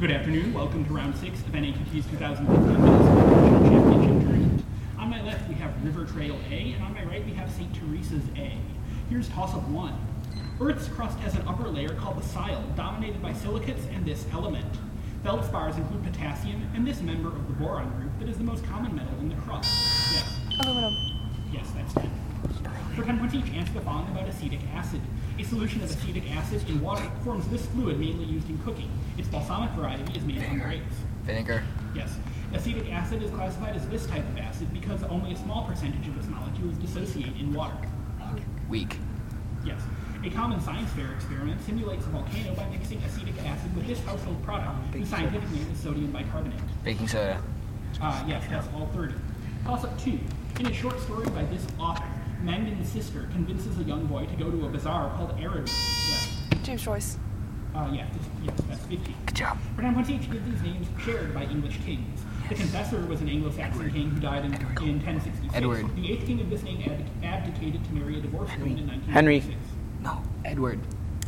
Good afternoon. Welcome to round 6 of NAQT's 2015 Minnesota Championship Tournament. On my left we have River Trail A, and on my right we have St. Teresa's A. Here's toss-up 1. Earth's crust has an upper layer called the sile, dominated by silicates and this element. Feldspars include potassium and this member of the boron group that is the most common metal in the crust. Yes. Aluminum. Yes, that's 10. For 10 points each, answer the following about acetic acid. A solution of acetic acid in water forms this fluid mainly used in cooking. Its balsamic variety is made from grapes. Vinegar. Yes. Acetic acid is classified as this type of acid because only a small percentage of its molecules dissociate in water. Weak. Yes. A common science fair experiment simulates a volcano by mixing acetic acid with this household product, whose scientific name is sodium bicarbonate. Baking soda. Yes, that's all 30. Toss-up 2. In a short story by this author, Mangan's sister convinces a young boy to go to a bazaar called Eridu. Yes. James Joyce. Yes, that's 50. Good job. For 10 points each, give these names shared by English kings. The Confessor was an Anglo-Saxon king who died in 1066. Edward. The 8th king of this name abdicated to marry a divorced woman in 1966. Henry. No. Edward.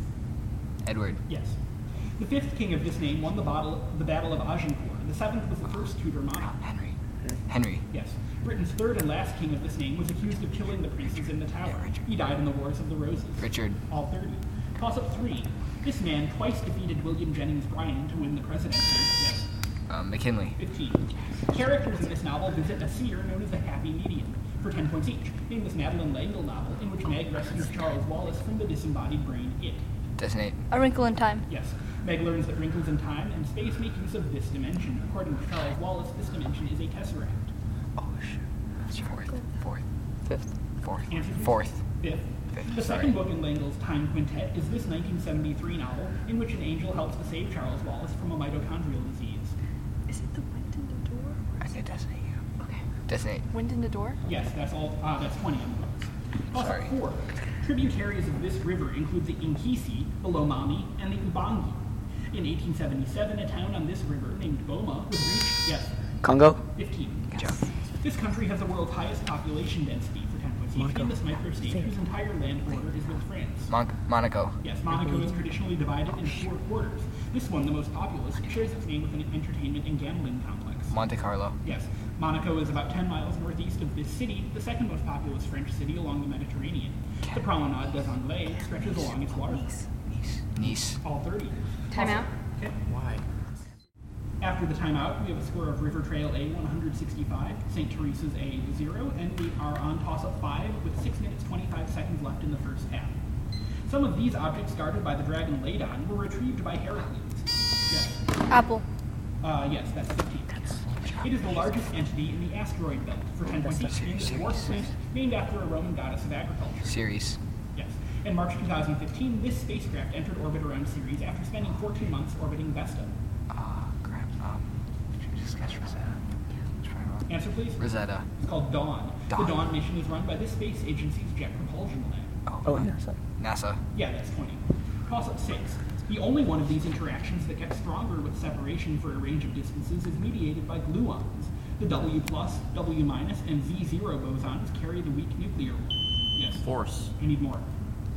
Edward. Yes. The 5th king of this name won the Battle of Agincourt. The 7th was the first Tudor monarch. Henry. Henry. Yes. Britain's 3rd and last king of this name was accused of killing the princes in the Tower. He died in the Wars of the Roses. Richard. All 30. Toss-up 3. This man twice defeated William Jennings Bryan to win the presidency. Yes. McKinley. 15. Characters in this novel visit a seer known as the Happy Medium. For 10 points each, name this Madeleine L'Engle novel in which Meg rescues Charles Wallace from the disembodied brain It. Designate. A Wrinkle in Time. Yes. Meg learns that wrinkles in time and space make use of this dimension. According to Charles Wallace, this dimension is a tesseract. Oh, shoot. That's fourth. Fifth. Fourth. Answer, please. Fourth. Fifth. The second book in L'Engle's Time Quintet is this 1973 novel in which an angel helps to save Charles Wallace from a mitochondrial disease. Is it The Wind in the Door? I say designate you. Okay. Designate. Wind in the Door? Yes, that's all. That's 20 on the books. Sorry. 4. Tributaries of this river include the Inkisi, the Lomami, and the Ubangi. In 1877, a town on this river named Boma was reached. Yes. Congo. 15. Good job. This country has the world's highest population density for 10 points each in this microstate whose entire land border is with France. Monaco. Yes, Monaco is traditionally divided into 4 quarters. This one, the most populous, shares its name with an entertainment and gambling complex. Monte Carlo. Yes, Monaco is about 10 miles northeast of this city, the second most populous French city along the Mediterranean. The Promenade des Anglais stretches along its waterfront. Nice. All 30. Timeout. Okay. Why? After the timeout, we have a score of River Trail A 165, St. Teresa's A 0, and we are on toss-up 5 with 6 minutes 25 seconds left in the first half. Some of these objects guarded by the dragon Ladon were retrieved by Heracles. Yes. Apple. Yes, that's 15. It is the largest entity in the asteroid belt for 10 points each, named the Dwarf Planet, named after a Roman goddess of agriculture. Ceres. Yes. In March 2015, this spacecraft entered orbit around Ceres after spending 14 months orbiting Vesta. Crap. Just guess Rosetta. Let's try wrong. Answer, please. Rosetta. It's called Dawn. Dawn. The Dawn mission is run by this space agency's Jet Propulsion Lab. Oh, NASA. NASA. Yeah, that's 20. Toss-up 6. The only one of these interactions that gets stronger with separation for a range of distances is mediated by gluons. The W+, W-, and Z0 bosons carry the weak nuclear rule. Yes. Force. I need more.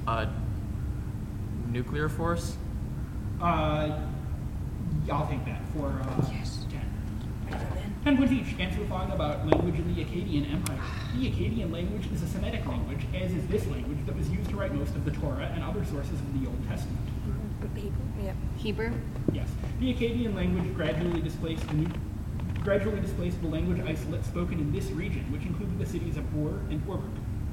Nuclear force? I'll take that for 10. 10 points each. Answer the following about language in the Akkadian Empire. The Akkadian language is a Semitic language, as is this language that was used to write most of the Torah and other sources of the Old Testament. Yeah. Hebrew. Yes. The Akkadian language gradually displaced the language isolate spoken in this region, which included the cities of Ur and Uruk.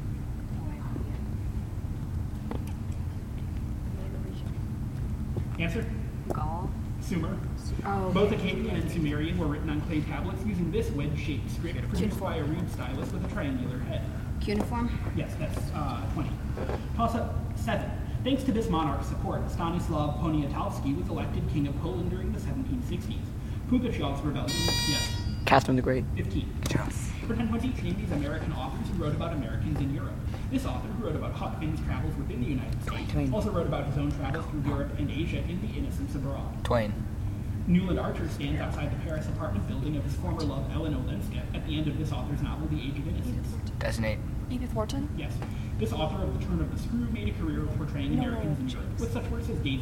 Answer? Gaul. Sumer. Oh. Both Akkadian and Sumerian were written on clay tablets using this wedge-shaped script produced by a reed stylus with a triangular head. Cuneiform. Yes, that's 20. Toss-up 7. Thanks to this monarch's support, Stanislav Poniatowski was elected king of Poland during the 1760s. Pugachev's rebellion, yes. Catherine the Great. 15. Good job. For 10 points each, name these American authors who wrote about Americans in Europe. This author, who wrote about Huck Finn's travels within the United States, also wrote about his own travels through Europe and Asia in The Innocents Abroad. Twain. Newland Archer stands outside the Paris apartment building of his former love, Ellen Olenska, at the end of this author's novel, The Age of Innocence. Designate. Edith Wharton. Yes. This author of The Turn of the Screw made a career of portraying Americans in Europe, with such works as Daisy Miller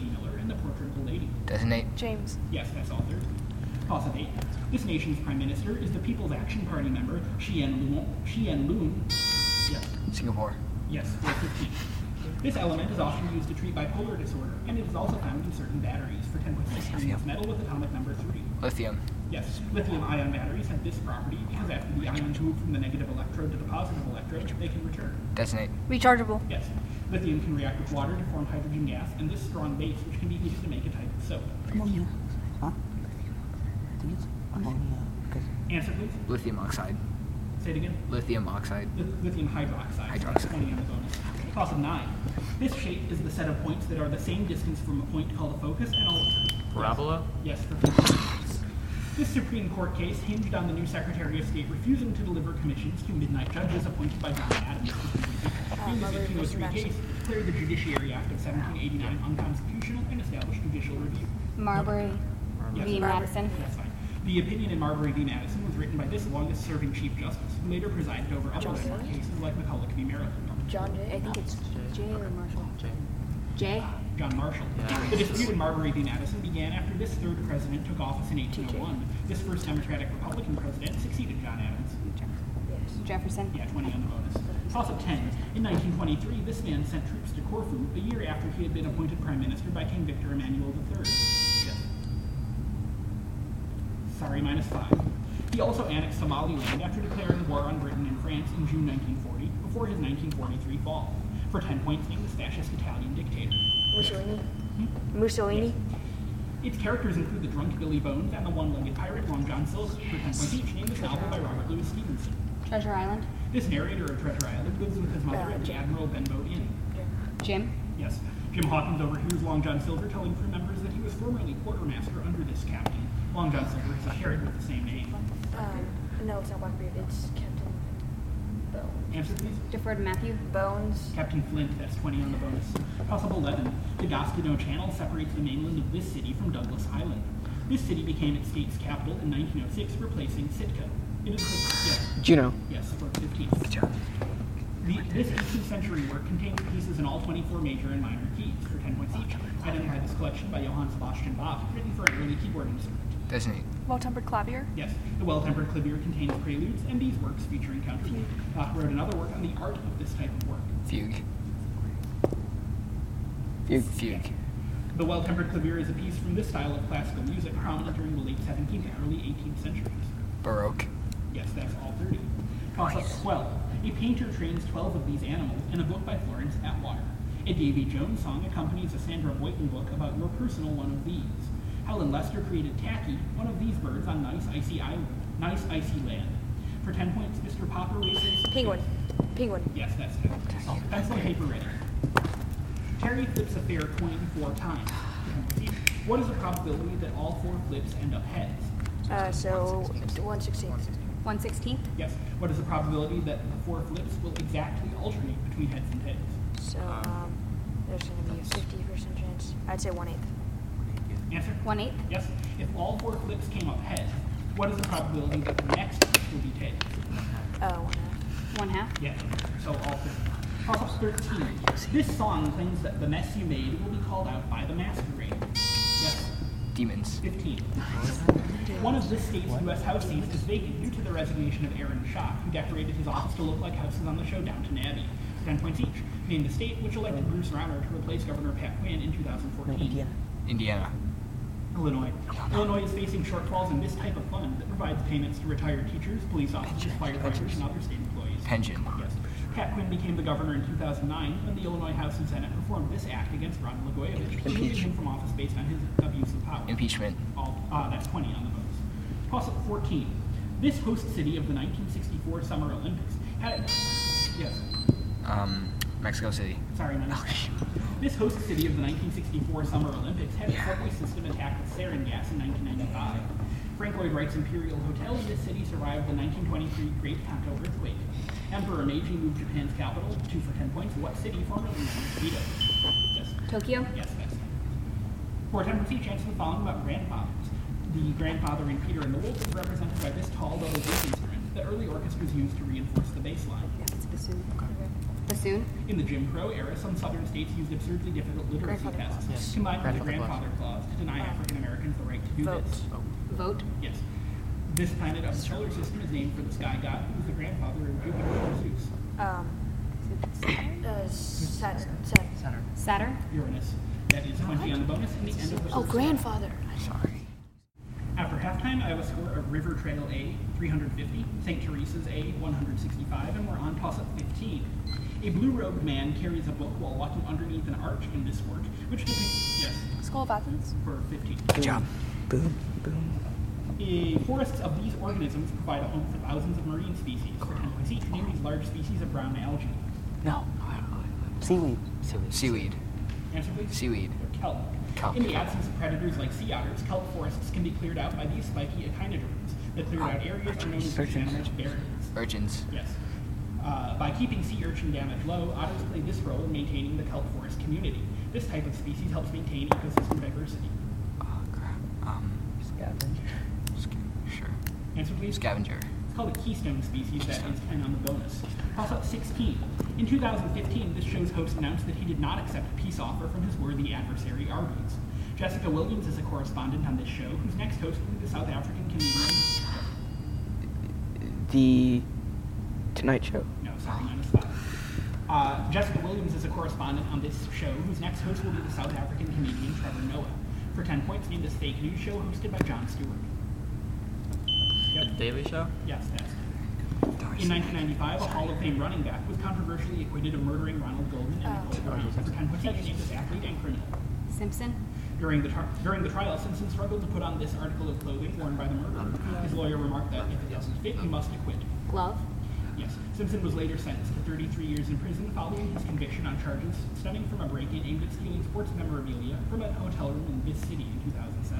and the portrait of a lady. Designate. James. Yes, that's all 30. Toss of 8. This nation's prime minister is the People's Action Party member, Hsien Loong. Yes. Singapore. Yes, 415. This element is often used to treat bipolar disorder, and it is also found in certain batteries. For 10.6, it's metal with atomic number 3. Lithium. Yes, lithium-ion batteries have this property because after the ions move from the negative electrode to the positive electrode, they can return. Designate. Rechargeable. Yes, lithium can react with water to form hydrogen gas and this strong base, which can be heated to make a type of soap. Ammonia. Huh? I think it's ammonia. Answer, please. Lithium oxide. Say it again. Lithium oxide. Lithium hydroxide. Hydroxide. 20 on the bonus. Toss of 9. This shape is the set of points that are the same distance from a point called a focus and a... Parabola? Yes, for 15. This Supreme Court case hinged on the new Secretary of State refusing to deliver commissions to midnight judges appointed by John Adams. In this 1803 case, it declared the Judiciary Act of 1789 unconstitutional and established judicial review. Marbury v. Madison. That's fine. The opinion in Marbury v. Madison was written by this longest-serving Chief Justice, who later presided over other landmark cases like McCulloch v. Maryland. John Jay. I think it's J or Marshall. J. John Marshall. Yeah. The dispute in Marbury v. Madison began after this third president took office in 1801. This first Democratic Republican president succeeded John Adams. Jefferson. Yeah, 20 on the bonus. Toss of 10. In 1923, this man sent troops to Corfu a year after he had been appointed prime minister by King Victor Emmanuel III. Yes. Sorry, -5. He also annexed Somaliland after declaring war on Britain and France in June 1940, before his 1943 fall. For 10 points, named the fascist Italian dictator. Mussolini. Mussolini. Its characters include the drunk Billy Bones and the one-legged pirate Long John Silver. For 10 points each, named this novel by Robert Louis Stevenson. Treasure Island. This narrator of Treasure Island lives with his mother at the Admiral Benbow Inn. Jim. Yes. Jim Hawkins overhears Long John Silver telling crew members that he was formerly quartermaster under this captain. Long John Silver is a parrot with the same name. No, it's not Blackbeard. It's Captain Bones. Answer, please. Deferred Matthew. Bones. Captain Flint, that's 20 on the bonus. Possible 11. The Gascadon Channel separates the mainland of this city from Douglas Island. This city became its state's capital in 1906, replacing Sitka. It is yes. Juno. Yes, for 15. Good job. This 18th century work contains pieces in all 24 major and minor keys, for 10 points each. Identify this collection by Johann Sebastian Bach, written for an early keyboard instrument. Designate. Well-tempered clavier. Yes, the Well-Tempered Clavier contains preludes, and these works featuring counterpoint. Bach wrote another work on the art of this type of work. Fugue. Fugue. The Well-Tempered Clavier is a piece from this style of classical music prominent during the late 17th and early 18th centuries. Baroque. Yes, that's all 30. Toss up 12. A painter trains 12 of these animals in a book by Florence Atwater. A Davy Jones song accompanies a Sandra Boynton book about your personal one of these. Helen Lester created Tacky, one of these birds on Nice Icy Land. For 10 points, Mr. Popper races... Penguin. Penguin. Yes, that's it. Pencil and paper ready. Terry flips a fair coin 4 times. What is the probability that all 4 flips end up heads? So 1/16. 1/16. Yes. What is the probability that the 4 flips will exactly alternate between heads and tails? So there's going to be a 50% chance. I'd say 1/8. Answer? 1/8. Yes. If all 4 flips came up heads, what is the probability that the next flip will be tails? 1/2. 1/2. Yes. So all 50. Toss up 13. This song claims that the mess you made will be called out by the masquerade. Yes. Demons. 15. One of this state's U.S. House seats is vacant due to the resignation of Aaron Schock, who decorated his office to look like houses on the show Downton Abbey. 10 points each. Name the state which elected Bruce Rauner to replace Governor Pat Quinn in 2014. Indiana. Illinois. Illinois is facing shortfalls in this type of fund that provides payments to retired teachers, police officers, firefighters, and other state employees. Pension. Yes. Pat Quinn became the governor in 2009 when the Illinois House and Senate performed this act against Ron Blagojevich, removing him from office based on his abuse of power. Impeachment. That's 20 on the bonus. Toss up 14. This host city of the 1964 Summer Olympics had... Yes. Mexico City. Sorry, man. This host city of the 1964 Summer Olympics had its subway system attacked with sarin gas in 1995. Frank Lloyd Wright's Imperial Hotel in this city survived the 1923 Great Kanto earthquake. Emperor Meiji moved Japan's capital, 2 for 10 points. What city formerly known as Tokyo? Yes. Tokyo. Yes, that's it. For 10 points each, answer the following about grandfathers. The grandfather in Peter and the Wolf is represented by this tall double bass instrument that early orchestras used to reinforce the bass line. Yeah, it's bassoon. Bassoon. In the Jim Crow era, some southern states used absurdly difficult literacy Grandfather tests clause. combined with the Grandfather grandfather clause to deny African Americans the right to do Vote. this. Vote. Yes. This planet of the solar system is named for the sky god, who is the grandfather of Jupiter and Zeus. Saturn. Saturn. Uranus. That is 20 on the bonus and the end of the Oh, first grandfather. Sorry. After halftime, I have a score of River Trail A, 350, St. Teresa's A, 165, and we're on toss-up 15. A blue-robed man carries a book while walking underneath an arch in this work, which depicts, yes, Skull of Athens. for 15. Good job. Boom, boom. Forests of these organisms provide a home for thousands of marine species. For 10 points each, name these large species of brown algae. No. Seaweed. Seaweed. Answer please? Seaweed. Kelp. Kelp. In the absence of predators like sea otters, kelp forests can be cleared out by these spiky echinoderms. The cleared out areas are known as animal barriers. Urchins. Yes. By keeping sea urchin damage low, otters play this role in maintaining the kelp forest community. This type of species helps maintain ecosystem diversity. Oh, crap. Sure. Answer please? Scavenger. It's called a keystone species, that is 10 on the bonus. Toss-up 16. In 2015, this show's host announced that he did not accept a peace offer from his worthy adversary, Arby's. Jessica Williams is a correspondent on this show, whose next host will be the South African comedian. The Tonight Show. No, sorry, -5. Jessica Williams is a correspondent on this show, whose next host will be the South African comedian Trevor Noah. For 10 points, name this fake news show hosted by Jon Stewart. Yep. The Daily Show? Yes, that's it. In 1995, a Hall of Fame running back was controversially acquitted of murdering Ronald Goldman and Nicole Brown. For 10 points, each name this athlete and criminal. Simpson. During the trial, Simpson struggled to put on this article of clothing worn by the murderer. His lawyer remarked that if it doesn't fit, he must acquit. Glove. Yes, Simpson was later sentenced to 33 years in prison following his conviction on charges stemming from a break-in aimed at stealing sports memorabilia from a hotel room in this city in 2007.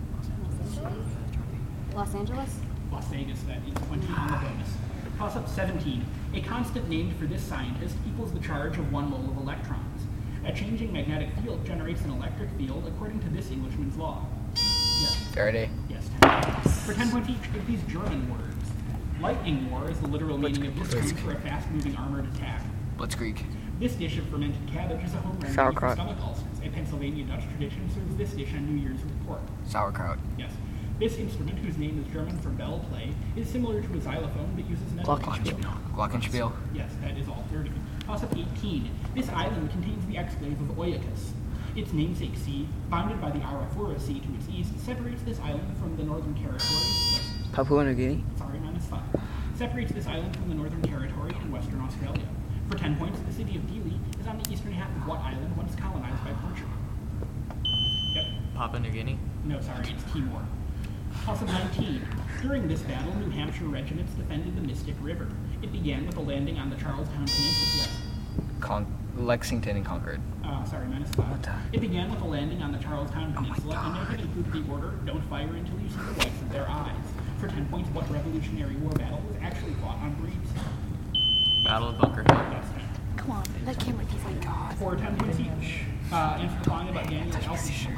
Los Angeles. Las Vegas, that is 20 on the bonus. Toss-up 17. A constant named for this scientist equals the charge of 1 mole of electrons. A changing magnetic field generates an electric field according to this Englishman's law. Yes. Faraday. Yes, 10 points. For 10 points each, take these German words. Lightning war is the literal meaning of this term for a fast-moving armored attack. Blitzkrieg. This dish of fermented cabbage is a home remedy for Sauerkraut. stomach ulcers. A Pennsylvania Dutch tradition serves this dish on New Year's with pork. Sauerkraut. Yes. This instrument, whose name is German for bell play, is similar to a xylophone but uses metal. Glockenspiel. Yes, that is all 30. Toss-up 18. This island contains the exclave of Oiakus. Its namesake sea, bounded by the Arafura Sea to its east, separates this island from the Northern Territory. Yes, Papua New Guinea. sorry, -5. Separates this island from the Northern Territory and Western Australia. For 10 points, the city of Dili is on the eastern half of what island once colonized by Portugal? Yep. Papua New Guinea? No, sorry, it's Timor. Toss-up 19. During this battle, New Hampshire regiments defended the Mystic River. It began with a landing on the Charlestown Peninsula. Yes. Lexington and Concord. Sorry, -5. It began with a landing on the Charlestown Peninsula, and noted included the order, don't fire until you see the whites of their eyes. For 10 points, what Revolutionary War battle was actually fought on Breed's Hill? Battle of Bunker Hill. That's 10. Come on, that camera keeps like God. For 10 points each. Answer the following about Daniel Alfredson.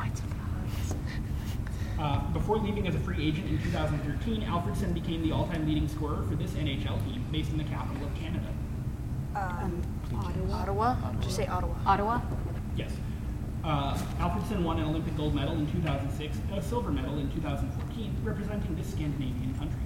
Before leaving as a free agent in 2013, Alfredson became the all-time leading scorer for this NHL team, based in the capital of Canada. Ottawa? Just say Ottawa. Ottawa. Yes. Alfredson won an Olympic gold medal in 2006 and a silver medal in 2014, representing this Scandinavian country.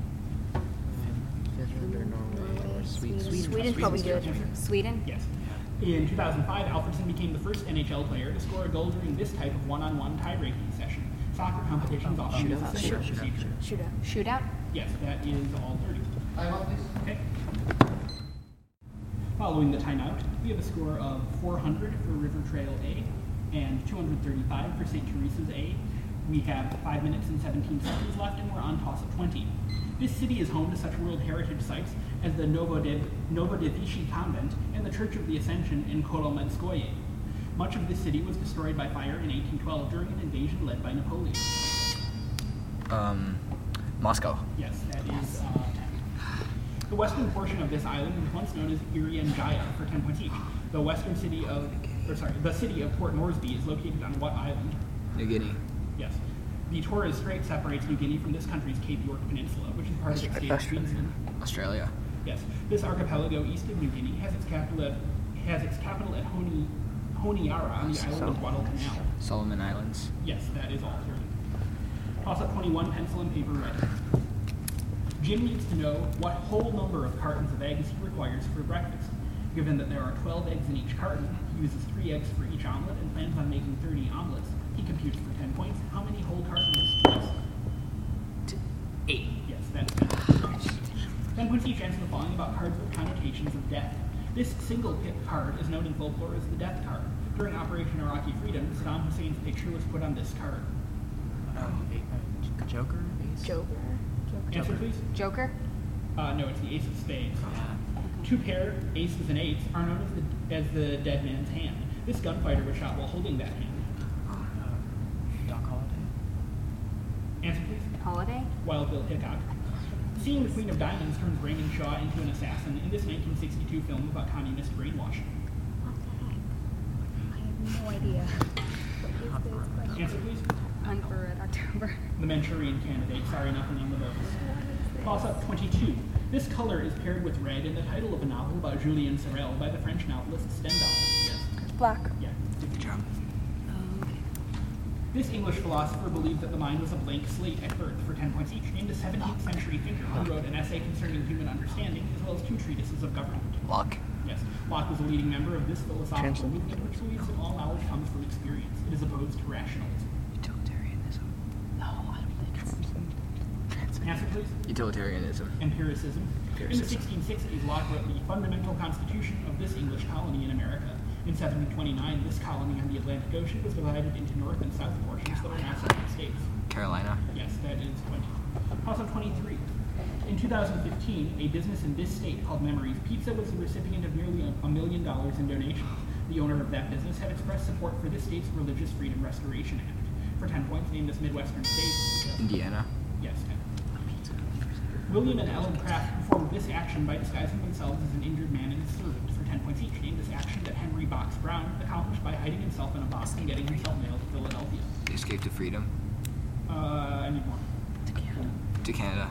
Sweden's probably good. Sweden. Yes. In 2005, Alfredson became the first NHL player to score a goal during this type of one-on-one tie-breaking session. Soccer competitions often use a similar procedure. Shootout. Shootout. Yes, that is all 30. Okay. Following the timeout, we have a score of 400 for River Trail A and 235 for St. Teresa's A. We have 5 minutes and 17 seconds left, and we're on toss-up 20. This city is home to such World Heritage sites as the Novodevichy Convent and the Church of the Ascension in Kolomenskoye. Much of this city was destroyed by fire in 1812 during an invasion led by Napoleon. Moscow. Yes, that is 10. The western portion of this island was once known as Irian Jaya for 10 points each. The city of Port Moresby is located on what island? New Guinea. Yes. The Torres Strait separates New Guinea from this country's Cape York Peninsula, which is part of the state of Queensland. Australia. Yes. This archipelago east of New Guinea has its capital at has its capital at Honiara on the island of Guadalcanal. Solomon Islands. Yes, that is all 30. Toss up 21, pencil and paper ready. Jim needs to know what whole number of cartons of eggs he requires for breakfast. Given that there are 12 eggs in each carton, he uses 3 eggs for each omelet and plans on making 30 omelets. He computes for 10 points. How many whole cartons? Yes. 8. Yes, that's 10. 10 points each answer the following about cards with connotations of death. This single pip card is known in folklore as the death card. During Operation Iraqi Freedom, Saddam Hussein's picture was put on this card. Joker? Ace? Joker. Answer, please. Joker. No, it's the ace of spades. 2 pair, aces and eights, are known as the dead man's hand. This gunfighter was shot while holding that hand. Doc Holliday? Answer, please. Holiday. Wild Bill Hickok. Seeing the Queen of Diamonds turns Raymond Shaw into an assassin in this 1962 film about communist brainwashing. What the heck? I have no idea. What is this question? Answer, please. Hunt for Red October. The Manchurian Candidate. Sorry, nothing on the bonus. Toss up 22. This color is paired with red in the title of a novel about Julien Sorel by the French novelist Stendhal. Yes. Black. Yeah. Good job. This English philosopher believed that the mind was a blank slate at birth. For 10 points each, named a 17th century thinker who wrote an essay concerning human understanding, as well as 2 treatises of government. Locke. Yes, Locke was a leading member of this philosophical movement, which believes that all knowledge comes from experience. It is opposed to rationalism. Utilitarianism. No, I don't think it's Answer, please. Utilitarianism. Empiricism. In the 1660s, Locke wrote the fundamental constitution of this English colony in America. In 1729, this colony on the Atlantic Ocean was divided into north and south portions that are now separate states. Carolina. Yes, that is 20. Also 23. In 2015, a business in this state called Memories Pizza was the recipient of nearly $1 million in donations. The owner of that business had expressed support for this state's Religious Freedom Restoration Act. For 10 points, name this Midwestern state. Indiana. Yes, 10. William and Ellen Craft performed this action by disguising themselves as an injured man and his servant. For 10 points each, name this action that Henry Box Brown accomplished by hiding himself in a box and getting himself mailed to Philadelphia. Escape to freedom. I need more. To Canada.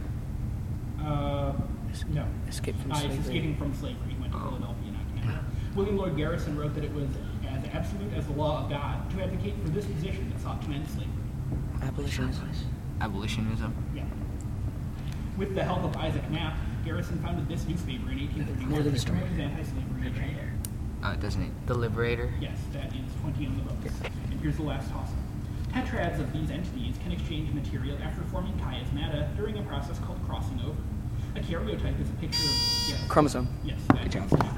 No. Escape from It's slavery. escaping from slavery. He went to Philadelphia, not Canada. William Lloyd Garrison wrote that it was as absolute as the law of God to advocate for this position that sought to end slavery. Abolitionism. Abolitionism. Yeah. With the help of Isaac Knapp, Garrison founded this newspaper in 1831 More than a to story. promote his anti-slavery agenda. Doesn't it? The Liberator? Yes, that is 20 on the bonus. And here's the last toss-up. Tetrads of these entities can exchange material after forming chiasmata during a process called crossing over. A karyotype is a picture of... Yes. Chromosome. Yes, Good that is. job.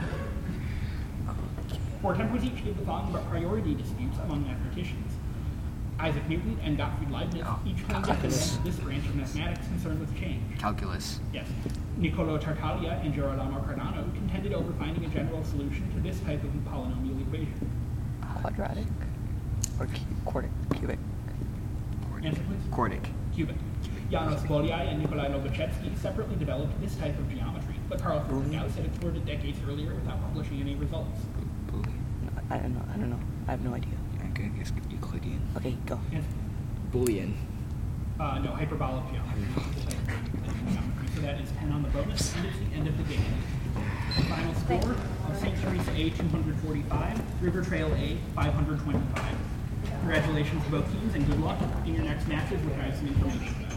For 10 points each, give the following about priority disputes among mathematicians. Isaac Newton and Gottfried Leibniz each claimed to invent this branch of mathematics concerned with change. Calculus. Yes. Niccolo Tartaglia and Girolamo Cardano contended over finding a general solution to this type of polynomial equation. Quadratic. Or quartic. Cubic. Answer, please. Quartic. Cubic. Janos Bolyai and Nikolai Lobachevsky separately developed this type of geometry, but Carl Friedrich Gauss had explored it decades earlier without publishing any results. Boolean. I don't know. I have no idea. I could guess Euclidean. Okay, go. Answer. Boolean. No, hyperbolic geometry. So that is 10 on the bonus, and it's the end of the game. Final score of St. Teresa A 245, River Trail A 525. Congratulations to both teams and good luck in your next matches, which I have some information about.